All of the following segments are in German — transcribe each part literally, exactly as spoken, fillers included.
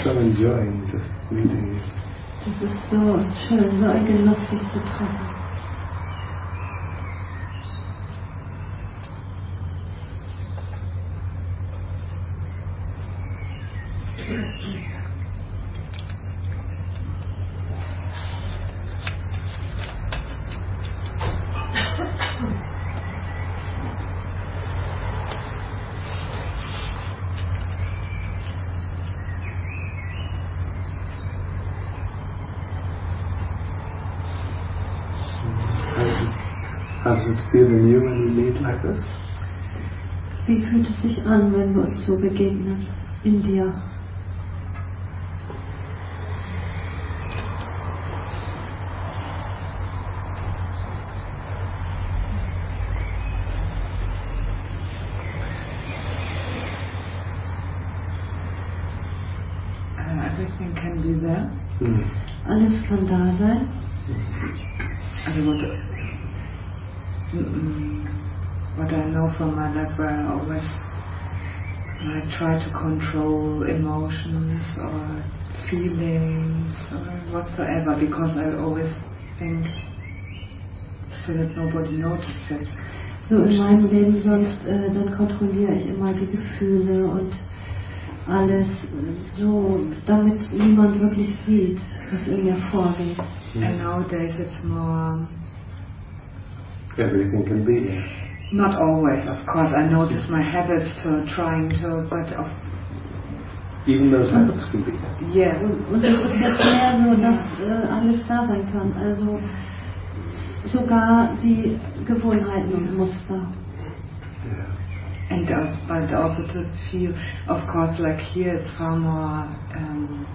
so enjoying just meeting you. Das ist so schön, so ein Genuss, dich zu treffen. How does it feel in you when we meet like this? Wie fühlt es sich an, wenn wir uns so begegnen in dir? Uh, everything can be there. Mm. Alles kann da sein. Also what, mm, what I know from my life, where I always like try to control emotions or feelings or whatsoever, because I always think so that nobody notices it. So in meinem Leben sonst, äh, dann kontrolliere ich immer die Gefühle und alles so, damit niemand wirklich sieht, was in mir vorgeht. And nowadays it's more... Everything can be there. Not always, of course. I notice my habits to trying to, but of, Even those habits can be there. yeah. Und, und es ist jetzt mehr so, dass äh, alles da sein kann. Also sogar die Gewohnheiten und Muster. Yeah. And also, but also to feel, of course, like here it's far more um,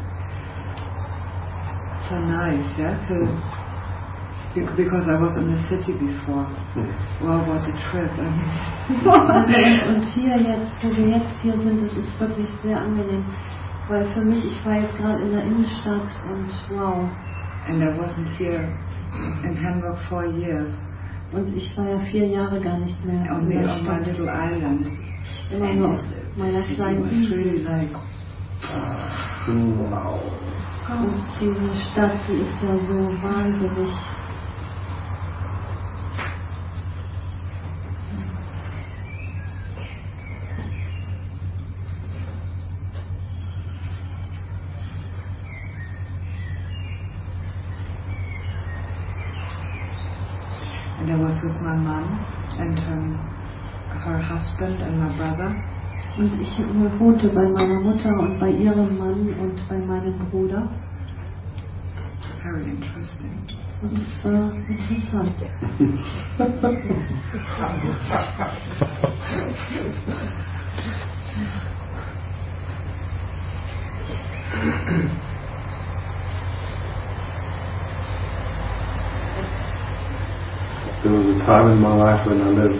so nice, yeah, to be- because I was in the city before. Mm. Wow, what a trip! I mean, Und, und hier jetzt, wo wir jetzt hier sind, das ist wirklich sehr angenehm. Weil für mich, ich war jetzt gerade in der Innenstadt und wow. and I wasn't here in Hamburg for years, Und ich war ja vier Jahre gar nicht mehr in only der on my Stadt. little island. Immer nur auf meiner It kleinen was really Insel. like Mm. Und diese Stadt, die ist ja so wahnsinnig. and I was with my mom and her, her husband and my brother. Und ich wohnte bei meiner Mutter und bei ihrem Mann und bei meinem Bruder. Very interesting. Und es war interessant. There was a time in my life when I lived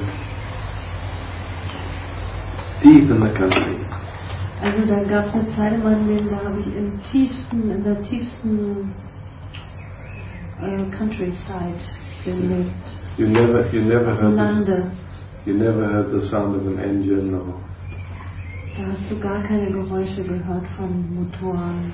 deep in the country. Also da gab es eine Zeit in meinem Leben, da habe ich im tiefsten, in der tiefsten äh, Countryside gelebt. You never, you never heard the, Lande. you never heard the sound of an engine or Da hast du gar keine Geräusche gehört von Motoren.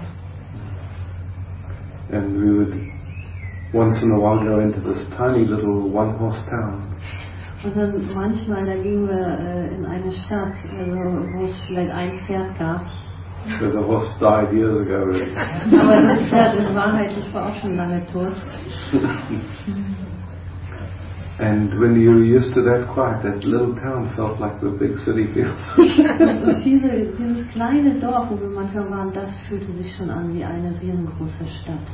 and we would once in a while go into this tiny little one-horse town. Und dann manchmal, da gingen wir äh, in eine Stadt, also, wo es vielleicht ein Pferd gab. So the horse died years ago. Really. Aber das Pferd in Wahrheit, das war auch schon lange tot. And when you were used to that quiet, that little town felt like the big city feels. Und diese, dieses kleine Dorf, wo wir manchmal waren, das fühlte sich schon an wie eine riesengroße Stadt.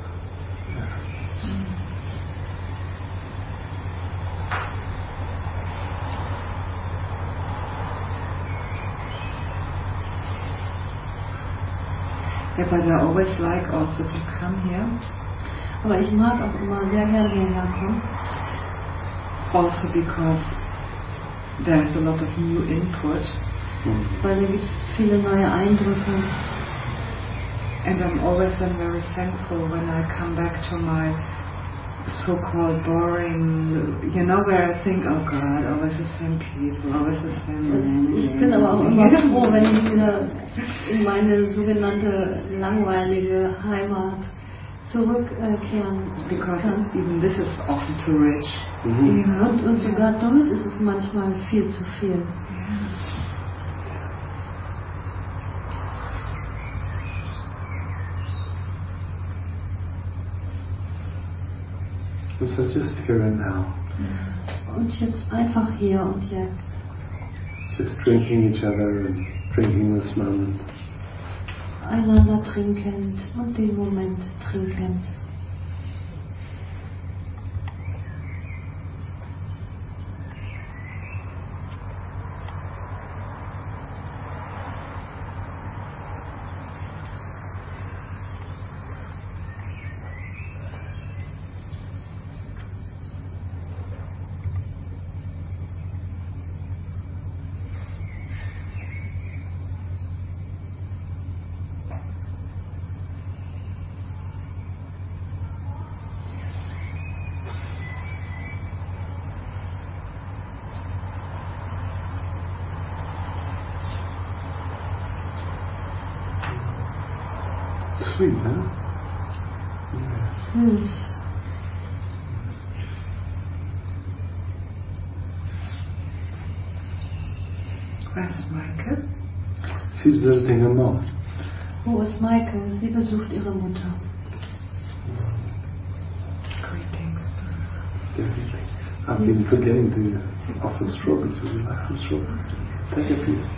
Yeah, but I always like also to come here, Aber ich mag auch immer sehr gerne hierher kommen. also because there's a lot of new input, Mm. Weil da gibt es viele neue Eindrücke. and I'm always then very thankful when I come back to my so-called boring, you know, where I think, oh God, always the same people, always the same. Ich bin aber auch immer froh, wenn ich wieder in meine sogenannte langweilige Heimat zurückkehren Because kann. even this is often too rich. Mhm. Ja. Und, und sogar dort ist es manchmal viel zu viel. So just here and now. Und jetzt einfach hier und jetzt. Just drinking each other and drinking this moment. Einander trinkend und den Moment trinkend. Sweet, huh? Yes. Süß. Where's Michael? She's visiting her mom. Wo ist Maike? Sie besucht ihre Mutter. Greetings. Definitely. I've been forgetting to offer strawberries. Would you like some strawberries? Take a piece.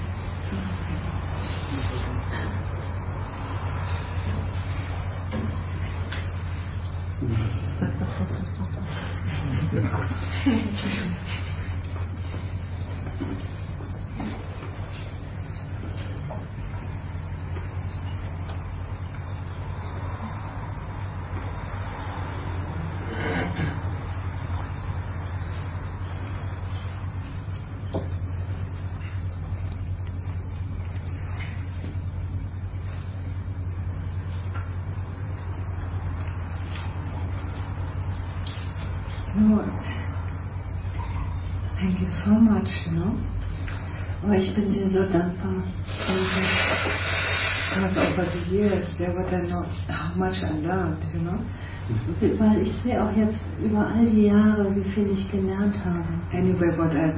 No, thank you so much, you know. Oh, ich bin dir so dankbar. Danke. Because over the years, there what I know, how much I learned, you know. Weil ich sehe auch jetzt über all die Jahre, wie viel ich gelernt habe. Anyway, what I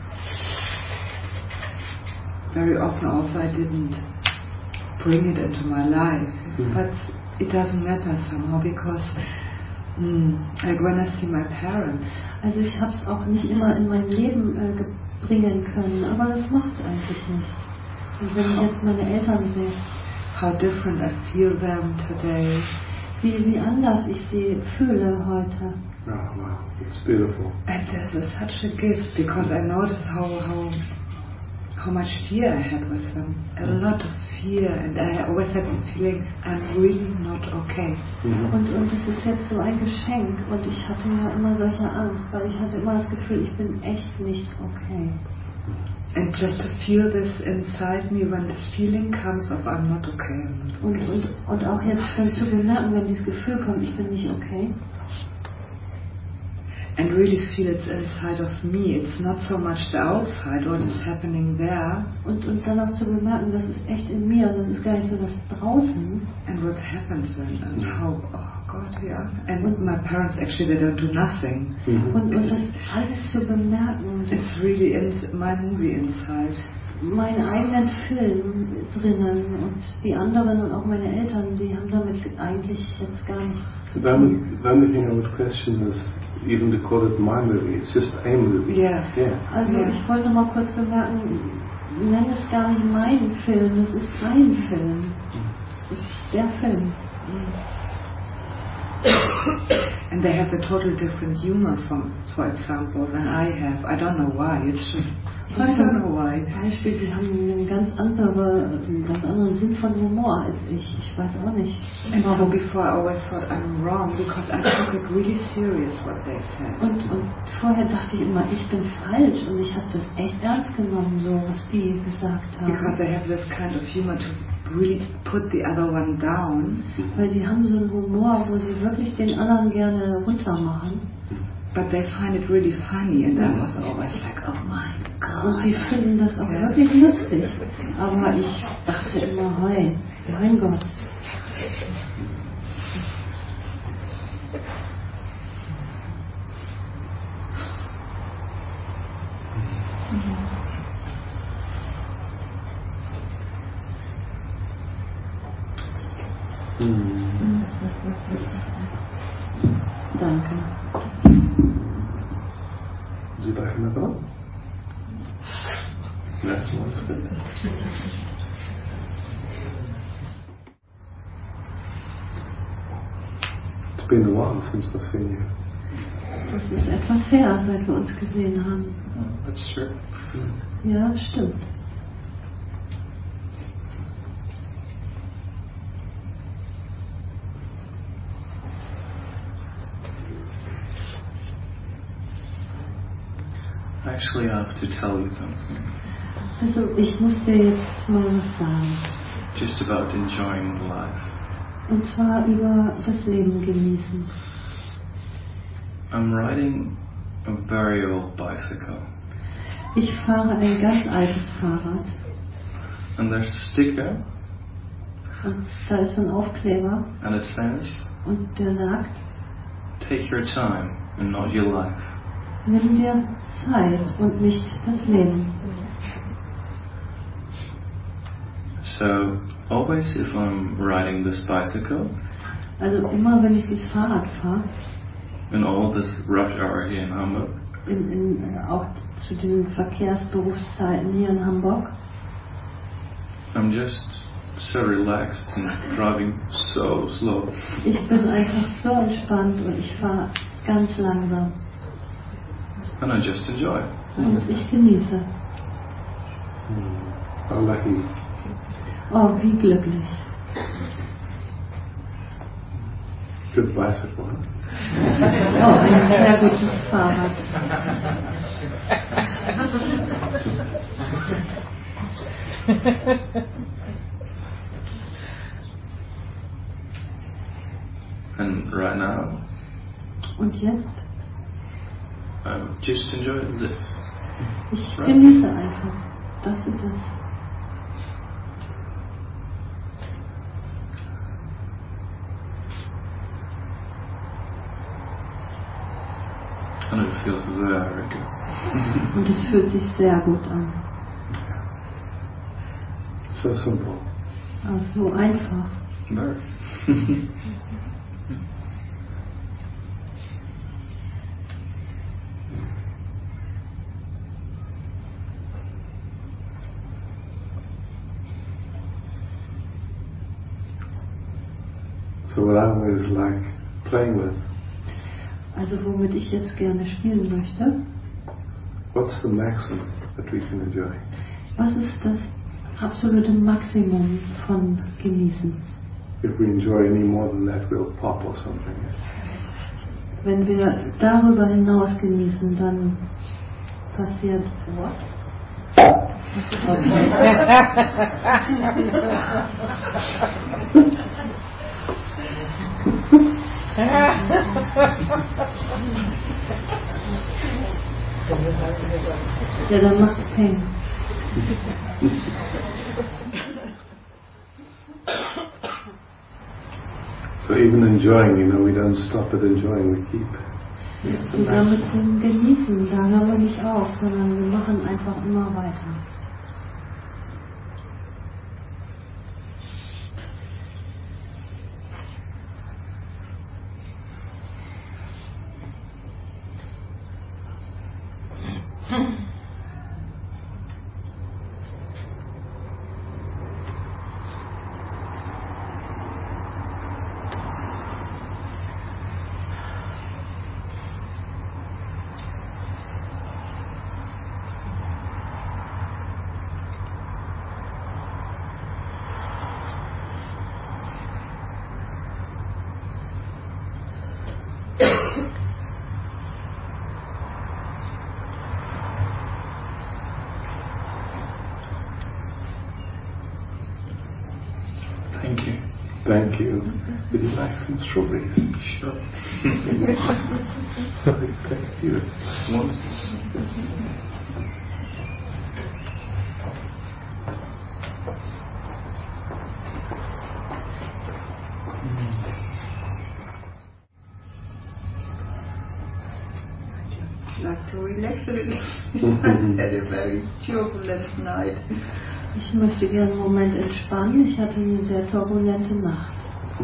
very often also I didn't bring it into my life, Mm. but it doesn't matter somehow because mm, like when I see my parents, Also ich habe es auch nicht immer in mein Leben äh, ge- bringen können, aber das macht eigentlich nichts. Und wenn ich jetzt meine Eltern sehe, how different I feel them today, wie, wie anders ich sie fühle heute. Oh, wow. It's beautiful. and this is such a gift because I noticed how how how much fear I had with them, a lot of fear, and I always had the feeling I'm really not okay. Mhm. Und, und es ist jetzt so ein Geschenk und ich hatte ja immer solche Angst, weil ich hatte immer das Gefühl, ich bin echt nicht okay. And just to feel this inside me when this feeling comes of I'm not okay. I'm not Und, okay. und, und auch jetzt dann zu bemerken, wenn dieses Gefühl kommt, ich bin nicht okay. And really feel it's inside of me. It's not so much the outside, what is happening there, Und, und dann auch zu bemerken, das ist echt in mir und das ist gar nicht so das draußen. and what happens then, and how, oh God, yeah. And my parents actually, they don't do nothing. Mhm. Und, und das alles zu bemerken, das It's really in my movie inside. meinen eigenen Film drinnen und die anderen und auch meine Eltern, die haben damit eigentlich jetzt gar nichts So zu the only, tun. the only thing I would question is even to call it my movie. It's just a movie. Yeah. Yeah. Also Ja. ich wollte noch mal kurz bemerken, nenn es gar nicht mein Film, es ist ein Film. Es ist der Film. And they have a totally different humor, from, for example, than I have. I don't know why. It's just, I don't know why. Beispiel, die haben einen ganz, andere, einen ganz anderen Sinn von Humor als ich. Ich weiß auch nicht. And so before I always thought I'm wrong because I took it really serious what they said. Und, und vorher dachte ich immer, ich bin falsch und ich habe das echt ernst genommen, so was die gesagt haben. Because they have this kind of humor to really put the other one down. Weil die haben so einen Humor, wo sie wirklich den anderen gerne runter machen. But they find it really funny, and I was always like, oh my Und God. sie finden das auch wirklich lustig. Aber ich dachte immer, hey, mein Gott. Mhm. Danke. Sie bei mir dran? Ja, so ist gut. It's been a while since I've seen you. Das ist etwas her, seit wir uns gesehen haben. Oh, that's true. Ja, stimmt. Actually, I have to tell you something. Also ich muss dir jetzt mal was sagen. Just about enjoying life. Und zwar über das Leben genießen. I'm riding a very old bicycle. Ich fahre ein ganz altes Fahrrad. And there's a sticker, Und da ist so ein Aufkleber. and it says, Und der sagt, take your time and not your life. nimm dir Zeit und nicht das Leben. So, always if I'm riding this bicycle, Also immer wenn ich das Fahrrad fahre, in all this rush hour here in Hamburg, in, in, auch zu den Verkehrsberufszeiten hier in Hamburg, I'm just so relaxed and driving so slow. ich bin einfach so entspannt und ich fahre ganz langsam. And I just enjoy. Und ich genieße. Mm. How lucky. Oh, wie glücklich. Good bicycle, huh? Oh, ein sehr gutes Fahrrad. And right now, Und jetzt? I just enjoy it. Ich genieße einfach. Das ist es. And it feels very good. Und es fühlt sich sehr gut an. So simple. Also so einfach. Very. So what I always like playing with, Also womit ich jetzt gerne spielen möchte, what's the maximum that we can enjoy? was ist das absolute Maximum von genießen? If we enjoy any more than that, we'll pop or something. Wenn wir darüber hinaus genießen, dann passiert what? Ja, dann macht's Peng. So even enjoying, you know, we don't stop at enjoying, we keep. Sogar mit dem Genießen, da hören wir nicht auf, sondern wir machen einfach immer weiter. Thank you. Would you like some strawberries? Sure. Thank you. Like to relax a little. I had a very turbulent night. Ich möchte gerne einen Moment entspannen. Ich hatte eine sehr turbulente Nacht.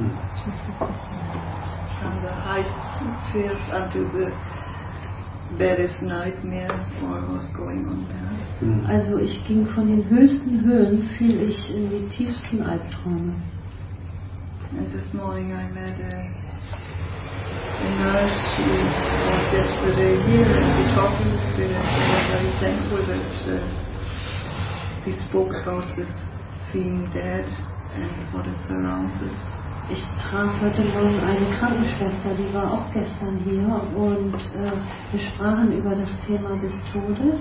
From the high fears unto the baddest nightmare for what's going on there. Also ich ging von den höchsten Höhen, fiel ich in die tiefsten Albträume. And this morning I met a, a nurse who was yesterday here and we talked a little bit and I was very thankful that uh, we spoke about this theme dead and what it surrounds us. Ich traf heute Morgen eine Krankenschwester, die war auch gestern hier und äh, wir sprachen über das Thema des Todes.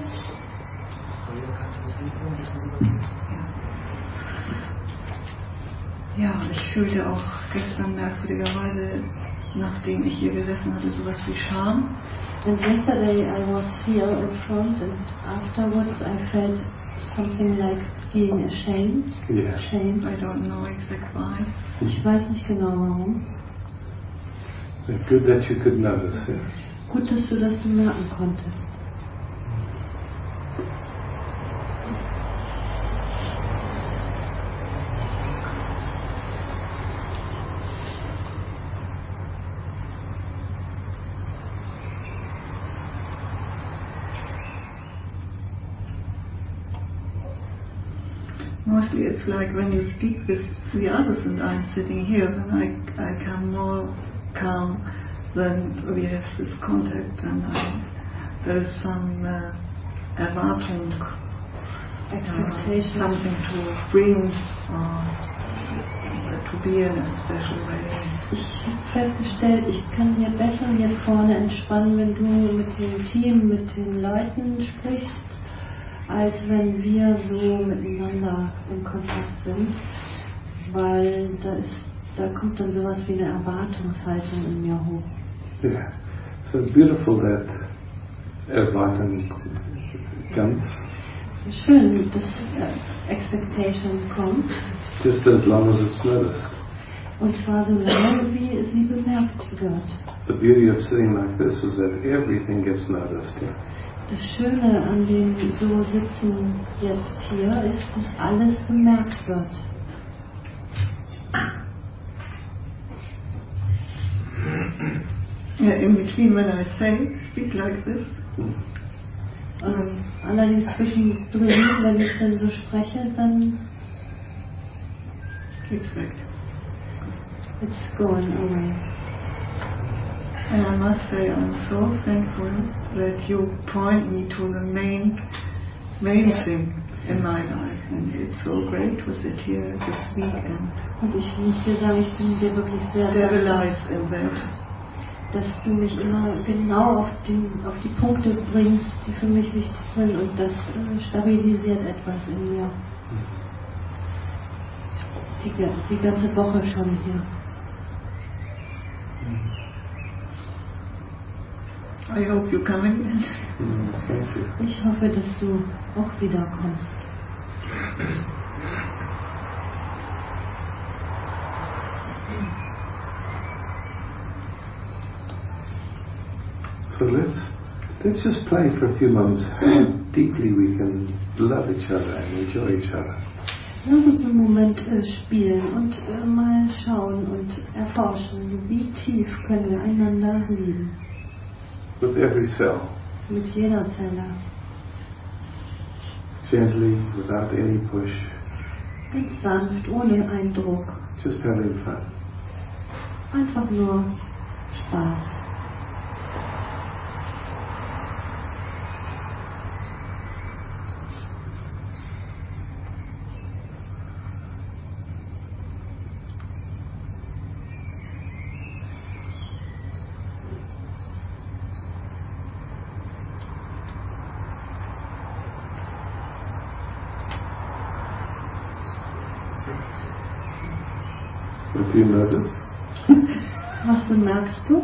Ja, ich fühlte auch gestern merkwürdigerweise, nachdem ich hier gesessen hatte, sowas wie Scham. And yesterday I was here in front and afterwards I felt something like being ashamed. Yeah. Shame. I don't know exactly why. Ich weiß nicht genau warum. It's good that you could notice it. Gut, dass du das bemerken konntest. Mostly it's like when you speak with the others and I'm sitting here, then I, I come more calm than we have this contact and I, there is some uh, Erwartung, Expectation. uh, something to bring or to be in a special way. Ich habe festgestellt, ich kann hier besser hier vorne entspannen, wenn du mit dem Team, mit den Leuten sprichst, als wenn wir so miteinander in Kontakt sind, weil da ist, da kommt dann sowas wie eine Erwartungshaltung in mir hoch. Yeah. So beautiful that Erwartung comes. Schön, dass äh, Expectation kommt, Just as long as it's noticed. und zwar so lange, wie sie bemerkt wird. The beauty of sitting like this is that everything gets noticed. Yeah? Das Schöne an dem so Sitzen jetzt hier ist, dass alles bemerkt wird. Yeah, in between when I say, speak like this, Und allerdings zwischendrin, wenn ich dann so spreche, dann it's weg. it's going away. And I must say I'm so thankful that you point me to the main, main thing in my life. And it's so great to sit here this weekend. Und ich muss dir sagen, ich bin dir wirklich sehr There dankbar, lies in that. dass du mich immer genau auf die, auf die Punkte bringst, die für mich wichtig sind, und das äh, stabilisiert etwas in mir. Die, die ganze Woche schon hier. I hope you come again. Mm, thank you. Ich hoffe, dass du auch wiederkommst. So let's let's just play for a few moments how deeply we can love each other and enjoy each other. Lass uns einen Moment äh, spielen und äh, mal schauen und erforschen, wie tief können wir einander lieben. With every cell, Mit jeder Zelle. gently, without any push, Ganz sanft, ohne Eindruck. just having fun. Einfach nur Spaß. What do you notice? Was bemerkst du?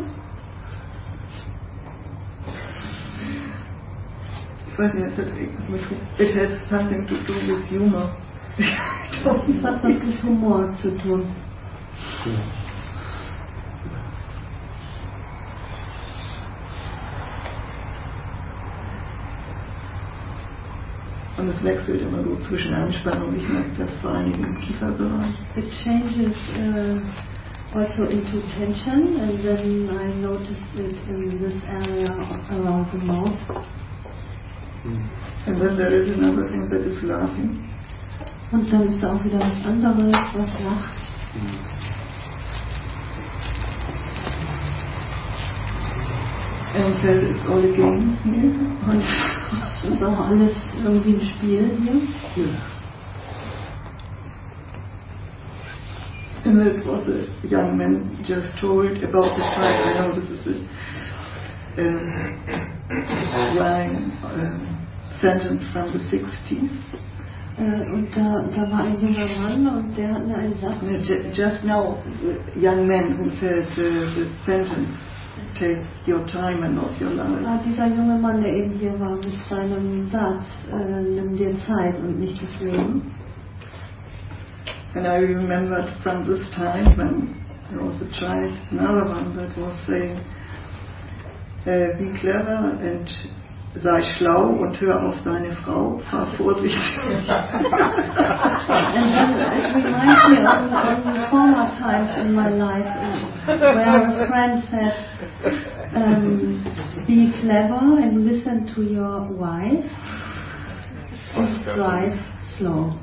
Ich weiß nicht, it has something to do with humor. Das hat was mit Humor zu tun. Yeah. Und es wechselt immer so zwischen Anspannung, ich merke das vor allen Dingen im Kieferbereich. It changes uh, also into tension, and then I notice it in this area around the mouth. Mm. And then there is another thing that is laughing. Und dann ist da auch wieder was anderes, was lacht. Mm. And says it's all a game here. Und es ist auch alles irgendwie ein Spiel hier. Yeah. And that was a young man just told about the time. I know this is a um, rhyme um, sentence from the sixties. Äh, und da, da war ein junger Mann und der hat mir einen Satz. No, ju- just now, a young man who said uh, the sentence, take your time and not your life. Ah, dieser junge Mann, der eben hier war mit seinem Satz, äh, nimm dir Zeit und nicht das Leben. And I remembered from this time when I was a child, another one that was saying, uh, be clever and sei schlau und hör auf deine Frau, fahr vorsichtig. And then it reminds me of, of former times in my life uh, where a friend said, um, be clever and listen to your wife and drive slow.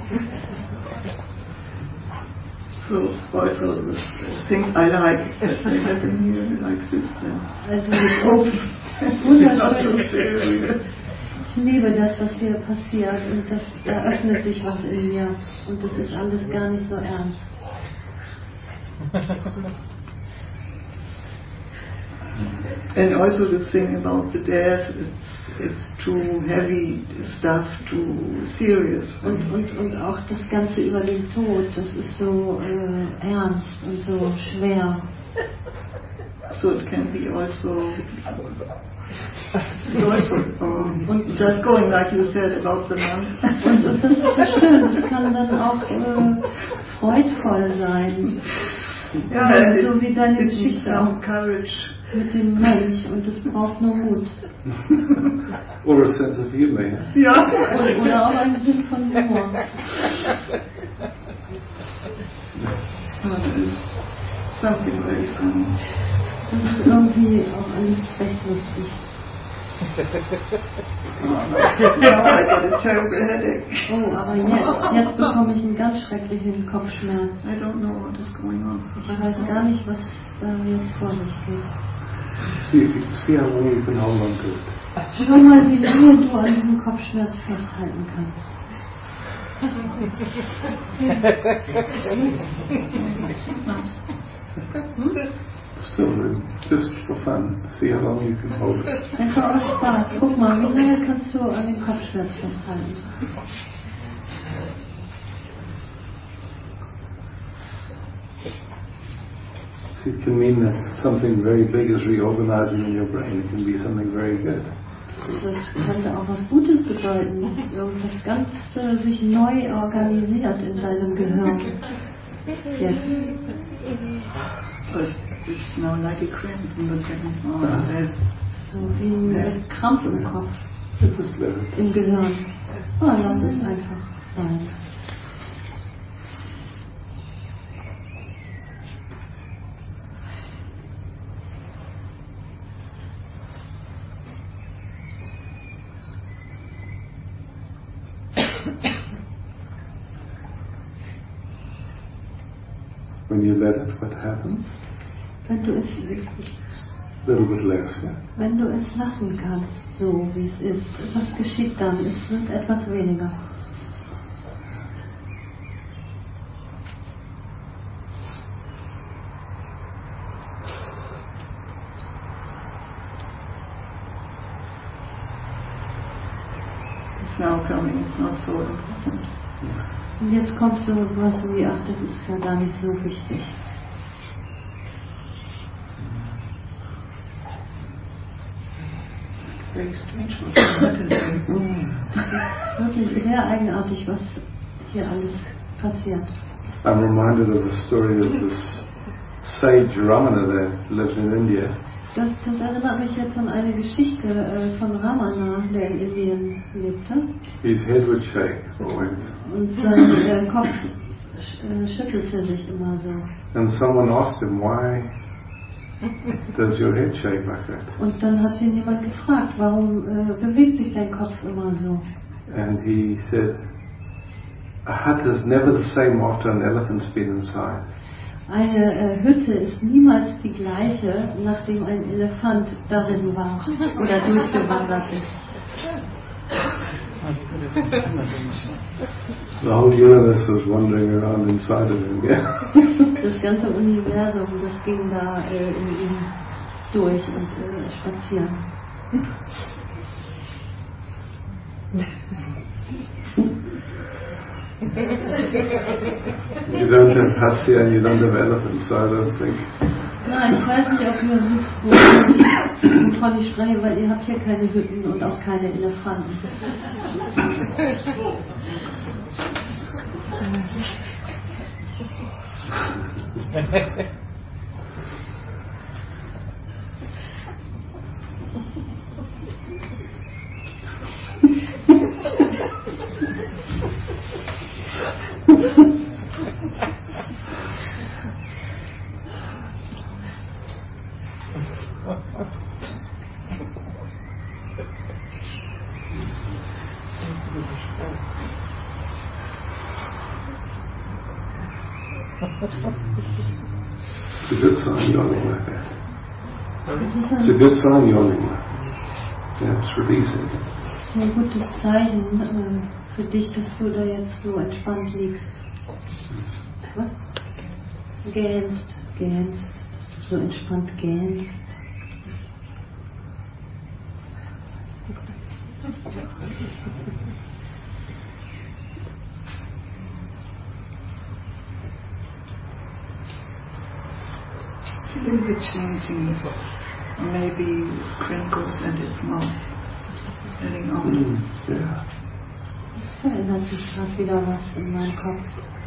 So also the things I like that they have in here like this. Also I hope not so wunderschön. serious. Ich liebe das, was hier passiert, und das, da öffnet sich was in mir und das ist alles gar nicht so ernst. And also the thing about the death, it's, it's too heavy stuff, too serious. Und, und, und auch das Ganze über den Tod, das ist so äh, ernst und so schwer. So it can be also joyful, or just going like you said about the monk. Und, und das ist so schön, das kann dann auch äh, freudvoll sein. Ja, so it, wie deine it needs Geschichte some auch courage. mit dem Mönch, und das braucht nur Mut. Or a sense of humor. Yeah? Ja. Oder, oder auch einen Sinn von Humor. That is something very funny. Das ist irgendwie auch alles recht lustig. Now I get a terrible headache. Oh, aber jetzt, jetzt bekomme ich einen ganz schrecklichen Kopfschmerz. I don't know what is going on. Ich weiß gar nicht, was da jetzt vor sich geht. See, if you, see how long you can hold on to it. Schau mal, wie lange du an diesem Kopfschmerz festhalten kannst. Still, really, just for fun. See how long you can hold it. Einfach aus Spaß. Guck mal, wie lange kannst du an dem Kopfschmerz festhalten? See, it can mean that something very big is reorganizing in your brain. It can be something very good. Das könnte auch was Gutes bedeuten, dass irgendwas ganz äh, sich neu organisiert in deinem Gehirn. Jetzt. It's, it's now like a cramp in the second arm. So wie ein Krampf im Kopf, Just let it. im Gehirn. Oh, lass es einfach sein. When you let it, what happens? Wenn du es, A little bit less, yeah? wenn du es lassen kannst, so wie es ist, was geschieht dann? Es wird etwas weniger. It's now coming, it's not so important. Und jetzt kommt so was wie, ach, das ist ja gar nicht so wichtig. Very strange what's happening. Das ist wirklich sehr eigenartig, was hier alles passiert. I'm reminded of the story of this sage Ramana that lived in India. Das, das erinnert mich jetzt an eine Geschichte äh, von Ramana, der in Indien lebte. His head would shake always. Und sein äh, Kopf sch, äh, schüttelte sich immer so. And someone asked him, why does your head shake like that? Und dann hat ihn jemand gefragt, warum äh, bewegt sich dein Kopf immer so? And he said, a hut is never the same after an elephant's been inside. Eine äh, Hütte ist niemals die gleiche, nachdem ein Elefant darin war oder durchgewandert ist. The whole universe was wandering around inside of him, yeah? Das ganze Universum, das ging da äh, in ihm durch und äh, spazieren. You don't have huts here and you don't have elephants, so I don't think. Nein, ich weiß nicht, ob ihr wisst, wovon ich spreche, weil ihr habt hier keine Hütten und auch keine Elefanten. It's a good sign yawning like that. It's a good sign yawning. Yeah, it's releasing. Das ist ein gutes Zeichen äh, für dich, dass du da jetzt so entspannt liegst. Was? Gähnst, gähnst, dass du so entspannt gähnst. Still the changing, maybe crinkles and its mouth getting on. Mm, yeah. Es verändert sich gerade wieder was in meinem Kopf.